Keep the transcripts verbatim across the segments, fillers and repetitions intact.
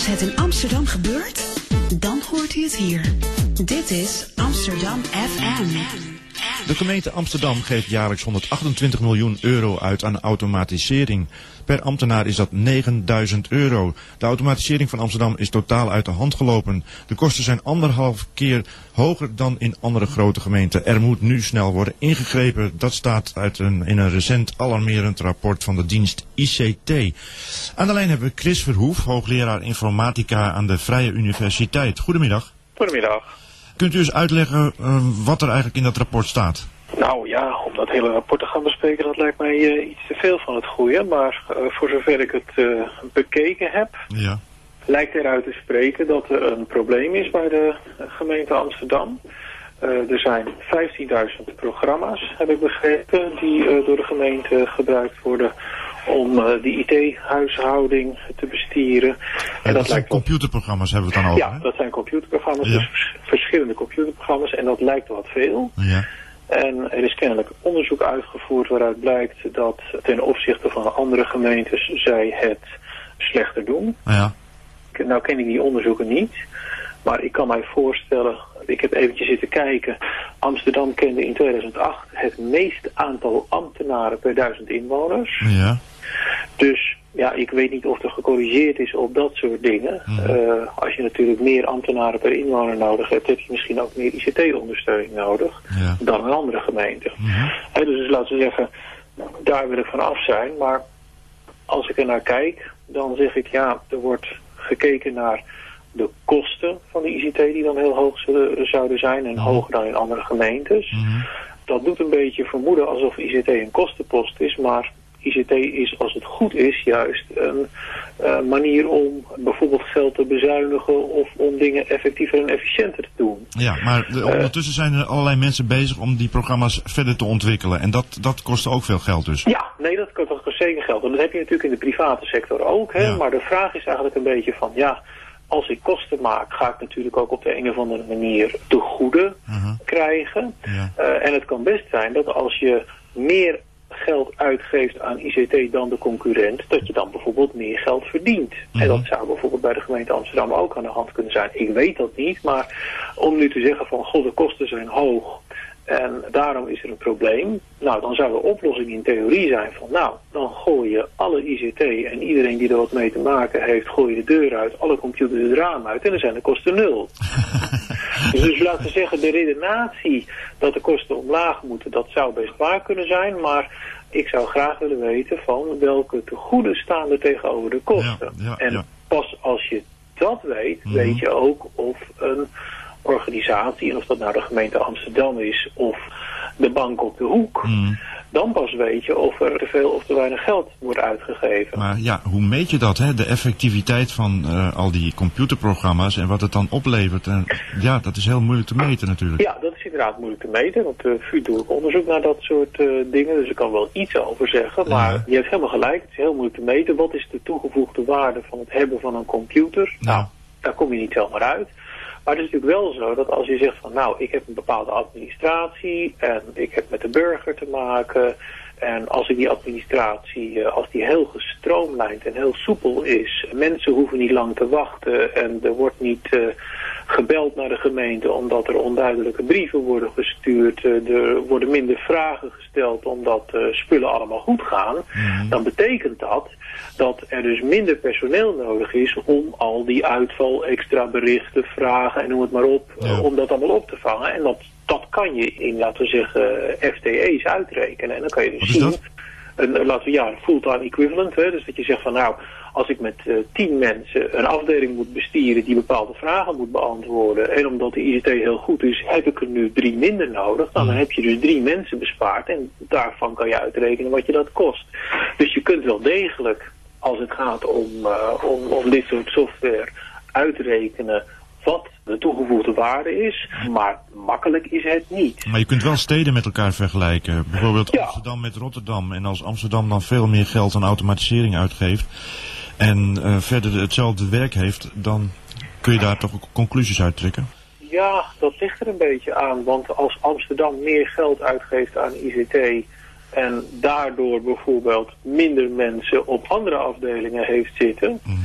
Als het in Amsterdam gebeurt, dan hoort u het hier. Dit is Amsterdam F M. De gemeente Amsterdam geeft jaarlijks honderdachtentwintig miljoen euro uit aan automatisering. Per ambtenaar is dat negenduizend euro. De automatisering van Amsterdam is totaal uit de hand gelopen. De kosten zijn anderhalf keer hoger dan in andere grote gemeenten. Er moet nu snel worden ingegrepen. Dat staat uit een, in een recent alarmerend rapport van de dienst I C T. Aan de lijn hebben we Chris Verhoef, hoogleraar informatica aan de Vrije Universiteit. Goedemiddag. Goedemiddag. Kunt u eens uitleggen uh, wat er eigenlijk in dat rapport staat? Nou ja, om dat hele rapport te gaan bespreken, dat lijkt mij uh, iets te veel van het goede. Maar uh, voor zover ik het uh, bekeken heb, ja. lijkt eruit te spreken dat er een probleem is bij de gemeente Amsterdam. Uh, er zijn vijftienduizend programma's, heb ik begrepen, die uh, door de gemeente gebruikt worden om uh, die I T-huishouding te bestieren. En, en dat, dat zijn lijkt computerprogramma's, hebben we het dan over? Ja, hè? Dat zijn computerprogramma's, ja. dus vers- verschillende computerprogramma's, en dat lijkt wat veel. Ja. En er is kennelijk onderzoek uitgevoerd waaruit blijkt dat ten opzichte van andere gemeentes zij het slechter doen. Ja. Nou ken ik die onderzoeken niet, maar ik kan mij voorstellen, ik heb eventjes zitten kijken, Amsterdam kende in tweeduizend acht het meest aantal ambtenaren per duizend inwoners. Ja. Dus ja, ik weet niet of er gecorrigeerd is op dat soort dingen. Mm. Uh, als je natuurlijk meer ambtenaren per inwoner nodig hebt, heb je misschien ook meer I C T-ondersteuning nodig ja. dan een andere gemeente. Mm-hmm. He, dus laten we zeggen, daar wil ik van af zijn. Maar als ik er naar kijk, dan zeg ik ja, er wordt gekeken naar de kosten van de I C T die dan heel hoog zouden zijn en mm. hoger dan in andere gemeentes. Mm-hmm. Dat doet een beetje vermoeden alsof I C T een kostenpost is, maar I C T is, als het goed is, juist een uh, manier om bijvoorbeeld geld te bezuinigen of om dingen effectiever en efficiënter te doen. Ja, maar de, ondertussen zijn er allerlei mensen bezig om die programma's verder te ontwikkelen. En dat, dat kost ook veel geld dus. Ja, nee, dat kost, dat kost zeker geld. En dat heb je natuurlijk in de private sector ook. Hè? Ja. Maar de vraag is eigenlijk een beetje van, ja, als ik kosten maak, ga ik natuurlijk ook op de een of andere manier te goede uh-huh. krijgen. Ja. Uh, en het kan best zijn dat als je meer geld uitgeeft aan I C T dan de concurrent, dat je dan bijvoorbeeld meer geld verdient. Mm-hmm. En dat zou bijvoorbeeld bij de gemeente Amsterdam ook aan de hand kunnen zijn. Ik weet dat niet, maar om nu te zeggen van, god, de kosten zijn hoog en daarom is er een probleem. Nou, dan zou de oplossing in theorie zijn van, nou, dan gooi je alle I C T en iedereen die er wat mee te maken heeft, gooi je de deur uit, alle computers het raam uit en dan zijn de kosten nul. dus, dus laten we zeggen, de redenatie dat de kosten omlaag moeten, dat zou best waar kunnen zijn, maar ik zou graag willen weten van welke tegoeden staan er tegenover de kosten. Ja, ja, en ja. pas als je dat weet, mm-hmm. weet je ook of een organisatie, en of dat nou de gemeente Amsterdam is of de bank op de hoek, mm. dan pas weet je of er te veel of te weinig geld wordt uitgegeven. Maar ja, hoe meet je dat, hè? De effectiviteit van uh, al die computerprogramma's en wat het dan oplevert. En, ja, dat is heel moeilijk te meten natuurlijk. Ja, dat is inderdaad moeilijk te meten, want de V U doet ook onderzoek naar dat soort uh, dingen, dus ik kan wel iets over zeggen, maar ja. je hebt helemaal gelijk, het is heel moeilijk te meten. Wat is de toegevoegde waarde van het hebben van een computer? Ja. Nou, daar kom je niet zomaar uit. Maar het is natuurlijk wel zo dat als je zegt van, nou, ik heb een bepaalde administratie en ik heb met de burger te maken, en als ik die administratie, als die heel gestroomlijnd en heel soepel is, mensen hoeven niet lang te wachten en er wordt niet uh, gebeld naar de gemeente omdat er onduidelijke brieven worden gestuurd, uh, er worden minder vragen gesteld omdat uh, spullen allemaal goed gaan, mm-hmm. dan betekent dat dat er dus minder personeel nodig is om al die uitval, extra berichten, vragen en noem het maar op, ja. uh, om dat allemaal op te vangen. En dat, dat kan je in, laten we zeggen, F T E's uitrekenen. En dan kan je dus zien, een, laten we ja, een fulltime equivalent, hè, dus dat je zegt van nou, als ik met uh, tien mensen een afdeling moet bestieren die bepaalde vragen moet beantwoorden, en omdat de I C T heel goed is, heb ik er nu drie minder nodig, dan mm. heb je dus drie mensen bespaard en daarvan kan je uitrekenen wat je dat kost. Dus je kunt wel degelijk, als het gaat om, uh, om, om dit soort software, uitrekenen wat de toegevoegde waarde is, maar makkelijk is het niet. Maar je kunt wel steden met elkaar vergelijken. Bijvoorbeeld ja. Amsterdam met Rotterdam. En als Amsterdam dan veel meer geld aan automatisering uitgeeft en uh, verder hetzelfde werk heeft, dan kun je daar toch ook conclusies uit trekken? Ja, dat ligt er een beetje aan. Want als Amsterdam meer geld uitgeeft aan I C T en daardoor bijvoorbeeld minder mensen op andere afdelingen heeft zitten, mm-hmm.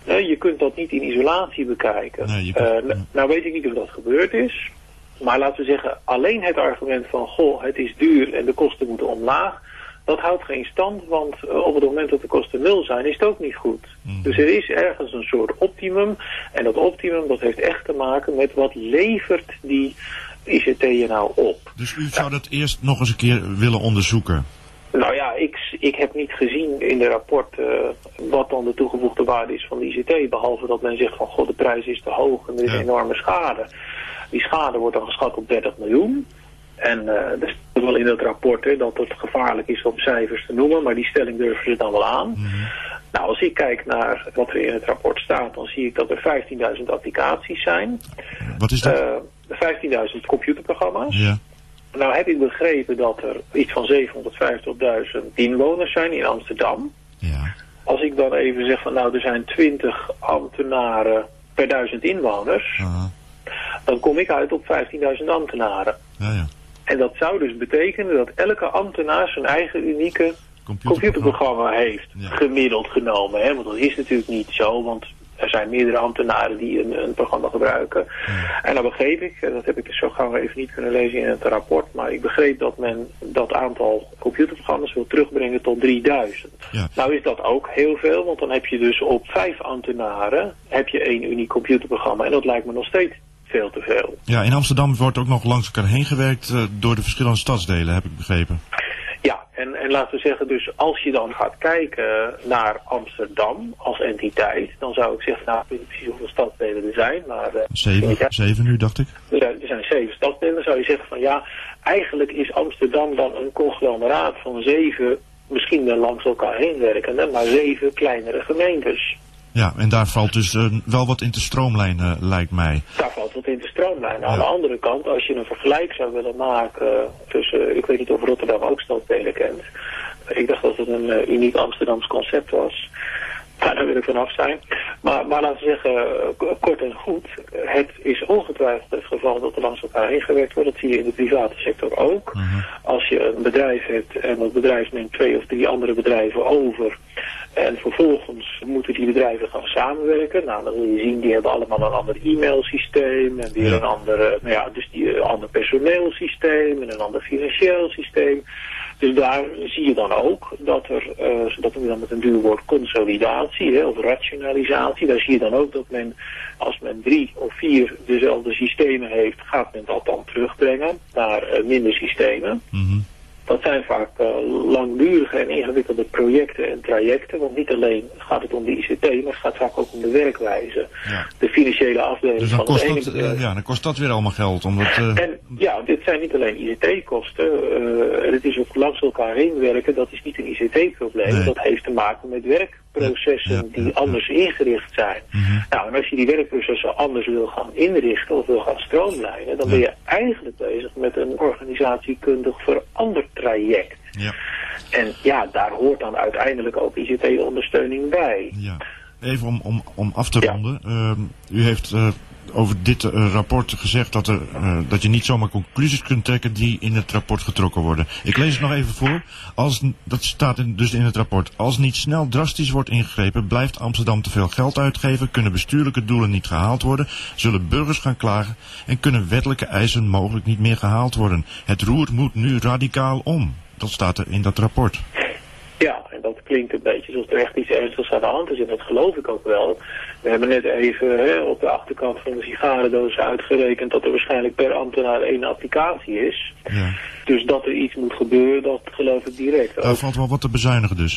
Uh, je kunt dat niet in isolatie bekijken. Nee, je kunt, uh, nou weet ik niet of dat gebeurd is. Maar laten we zeggen, alleen het argument van, goh, het is duur en de kosten moeten omlaag, dat houdt geen stand, want uh, op het moment dat de kosten nul zijn, is het ook niet goed. Mm. Dus er is ergens een soort optimum. En dat optimum, dat heeft echt te maken met wat levert die I C T je nou op. Dus u zou dat eerst nog eens een keer willen onderzoeken? Nou ja, ik, ik heb niet gezien in de rapport uh, wat dan de toegevoegde waarde is van de I C T. Behalve dat men zegt van, god, de prijs is te hoog en er is ja. enorme schade. Die schade wordt dan geschat op dertig miljoen. En uh, er staat wel in het rapport hè, dat het gevaarlijk is om cijfers te noemen, maar die stelling durven ze dan wel aan. Mm-hmm. Nou, als ik kijk naar wat er in het rapport staat, dan zie ik dat er vijftienduizend applicaties zijn. Wat is dat? Uh, vijftienduizend computerprogramma's. Ja. Nou heb ik begrepen dat er iets van zevenhonderdvijftigduizend inwoners zijn in Amsterdam. Ja. Als ik dan even zeg van nou er zijn twintig ambtenaren per duizend inwoners, uh-huh. dan kom ik uit op vijftienduizend ambtenaren. Ja, ja. En dat zou dus betekenen dat elke ambtenaar zijn eigen unieke computerprogramma, computerprogramma heeft, ja. gemiddeld genomen. Hè? Want dat is natuurlijk niet zo, want er zijn meerdere ambtenaren die een, een programma gebruiken. Ja. En dan begreep ik, en dat heb ik dus zo gauw even niet kunnen lezen in het rapport, maar ik begreep dat men dat aantal computerprogramma's wil terugbrengen tot drieduizend. Ja. Nou is dat ook heel veel, want dan heb je dus op vijf ambtenaren heb je één uniek computerprogramma. En dat lijkt me nog steeds veel te veel. Ja, in Amsterdam wordt ook nog langs elkaar heen gewerkt uh, door de verschillende stadsdelen, heb ik begrepen. Ja, en, en laten we zeggen, dus als je dan gaat kijken naar Amsterdam als entiteit, dan zou ik zeggen, nou, ik weet niet precies hoeveel stadsdelen er zijn, maar... Uh, zeven, ja, zeven nu, dacht ik. Er zijn, er zijn zeven stadsdelen, dan zou je zeggen van ja, eigenlijk is Amsterdam dan een conglomeraat van zeven, misschien wel langs elkaar heen werkende, maar zeven kleinere gemeentes. Ja, en daar valt dus uh, wel wat in te stroomlijnen, uh, lijkt mij. Daar valt wat in te stroomlijnen. Ja. Aan de andere kant, als je een vergelijk zou willen maken tussen, ik weet niet of Rotterdam ook stadsdelen kent. Ik dacht dat het een uh, uniek Amsterdams concept was. Nou, daar wil ik vanaf zijn. Maar, maar laten we zeggen, kort en goed, het is ongetwijfeld het geval dat er langs elkaar heen gewerkt wordt. Dat zie je in de private sector ook. Uh-huh. Als je een bedrijf hebt en dat bedrijf neemt twee of drie andere bedrijven over en vervolgens moeten die bedrijven gaan samenwerken. Nou, dan wil je zien, die hebben allemaal een ander e-mailsysteem en weer ja. een ander, nou ja, dus die, een ander personeelsysteem en een ander financieel systeem. Dus daar zie je dan ook dat er, uh, dat we dan met een duur woord consolidatie hè, of rationalisatie, daar zie je dan ook dat men, als men drie of vier dezelfde systemen heeft, gaat men dat dan terugbrengen naar uh, minder systemen. Mm-hmm. Dat zijn vaak uh, langdurige en ingewikkelde projecten en trajecten, want niet alleen gaat het om de I C T, maar het gaat vaak ook om de werkwijze. Ja. De financiële afdeling dus dan van kost het ene dat, bedrijf. uh, ja, dan kost dat weer allemaal geld. Omdat, uh... En ja, dit zijn niet alleen I C T-kosten, uh, het is ook langs elkaar heen werken, dat is niet een I C T-probleem, nee. Dat heeft te maken met werkprocessen ja, ja, die ja, anders ja. ingericht zijn. Mm-hmm. Nou, en als je die werkprocessen anders wil gaan inrichten of wil gaan stroomlijnen, dan ja. ben je eigenlijk bezig met een organisatiekundig veranderd traject. Ja. En ja, daar hoort dan uiteindelijk ook I C T-ondersteuning bij. Ja. Even om, om, om af te ronden. Ja. Uh, u heeft uh, over dit uh, rapport gezegd dat, er, uh, dat je niet zomaar conclusies kunt trekken die in het rapport getrokken worden. Ik lees het nog even voor. Als, dat staat in, dus in het rapport. Als niet snel drastisch wordt ingegrepen, blijft Amsterdam te veel geld uitgeven, kunnen bestuurlijke doelen niet gehaald worden, zullen burgers gaan klagen en kunnen wettelijke eisen mogelijk niet meer gehaald worden. Het roer moet nu radicaal om. Dat staat er in dat rapport. Ja, en dat klinkt een beetje alsof er echt iets ernstigs aan de hand is. En dat geloof ik ook wel. We hebben net even hè, op de achterkant van de sigarendoos uitgerekend dat er waarschijnlijk per ambtenaar één applicatie is. Ja. Dus dat er iets moet gebeuren, dat geloof ik direct. Daar valt wel wat te bezuinigen dus.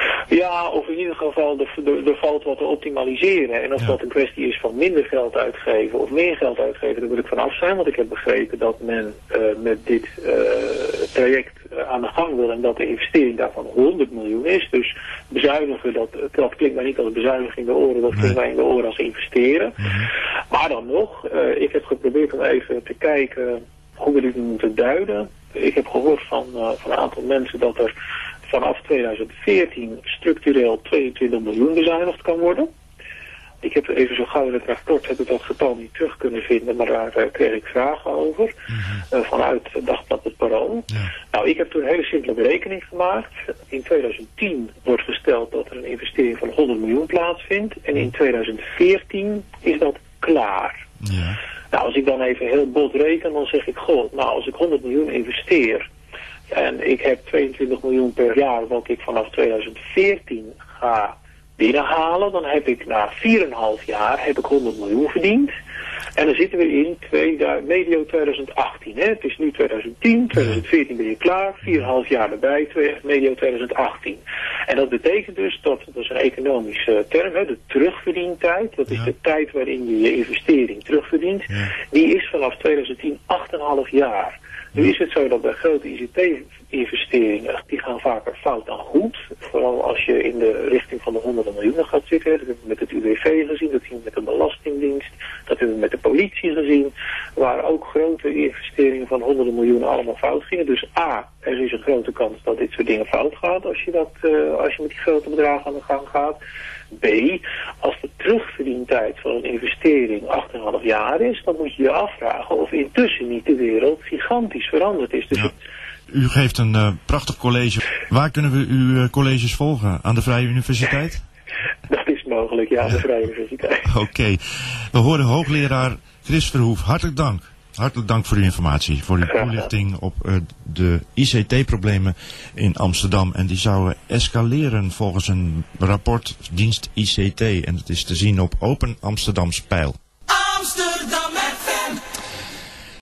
Ja, of in ieder geval, er, er, er valt wat te optimaliseren. En of ja. dat een kwestie is van minder geld uitgeven of meer geld uitgeven, daar wil ik vanaf zijn. Want ik heb begrepen dat men uh, met dit uh, traject uh, aan de gang wil en dat de investering daarvan honderd miljoen is. Dus bezuinigen, dat, dat klinkt mij niet als bezuinigen in de oren, dat klinkt mij in de oren als investeren. Mm-hmm. Maar dan nog, uh, ik heb geprobeerd om even te kijken hoe we dit moeten duiden. Ik heb gehoord van, uh, van een aantal mensen dat er vanaf tweeduizend veertien structureel tweeëntwintig miljoen bezuinigd kan worden. Ik heb even zo gauw in het rapport heb ik dat getal niet terug kunnen vinden, maar daar uh, kreeg ik vragen over. Mm-hmm. uh, vanuit het Dagblad Het Parool. Ja. Nou, ik heb toen een hele simpele berekening gemaakt. In tweeduizend tien wordt gesteld dat er een investering van honderd miljoen plaatsvindt. En in tweeduizend veertien is dat klaar. Ja. Nou, als ik dan even heel bot reken, dan zeg ik, goh, nou, als ik honderd miljoen investeer en ik heb tweeëntwintig miljoen per jaar wat ik vanaf tweeduizend veertien ga binnenhalen, dan heb ik na vier komma vijf jaar heb ik honderd miljoen verdiend. En dan zitten we in medio tweeduizend achttien. Hè? Het is nu tweeduizend tien, tweeduizend veertien ben je klaar, vier komma vijf jaar erbij, medio tweeduizend achttien. En dat betekent dus, dat, dat is een economische term, hè, de terugverdientijd, dat is ja. de tijd waarin je je investering terugverdient, ja. die is vanaf tweeduizend tien acht komma vijf jaar. Nu is het zo dat bij grote I C T-investeringen, die gaan vaker fout dan goed. Vooral als je in de richting van de honderden miljoenen gaat zitten. Dat hebben we met het U W V gezien, dat zien we met de Belastingdienst, dat hebben we met de politie gezien. Waar ook grote investeringen van honderden miljoenen allemaal fout gingen. Dus A, er is een grote kans dat dit soort dingen fout gaat als je, dat, uh, als je met die grote bedragen aan de gang gaat. B, als de terugverdientijd van een investering acht komma vijf jaar is, dan moet je je afvragen of intussen niet de wereld gigantisch veranderd is. Dus ja. U geeft een uh, prachtig college. Waar kunnen we uw uh, colleges volgen? Aan de Vrije Universiteit? Dat is mogelijk, ja, aan de Vrije Universiteit. Oké. Okay. We horen hoogleraar Chris Verhoef. Hartelijk dank. Hartelijk dank voor uw informatie, voor uw toelichting op uh, de I C T-problemen in Amsterdam. En die zouden escaleren volgens een rapport dienst I C T. En dat is te zien op Open Amsterdams Pijl.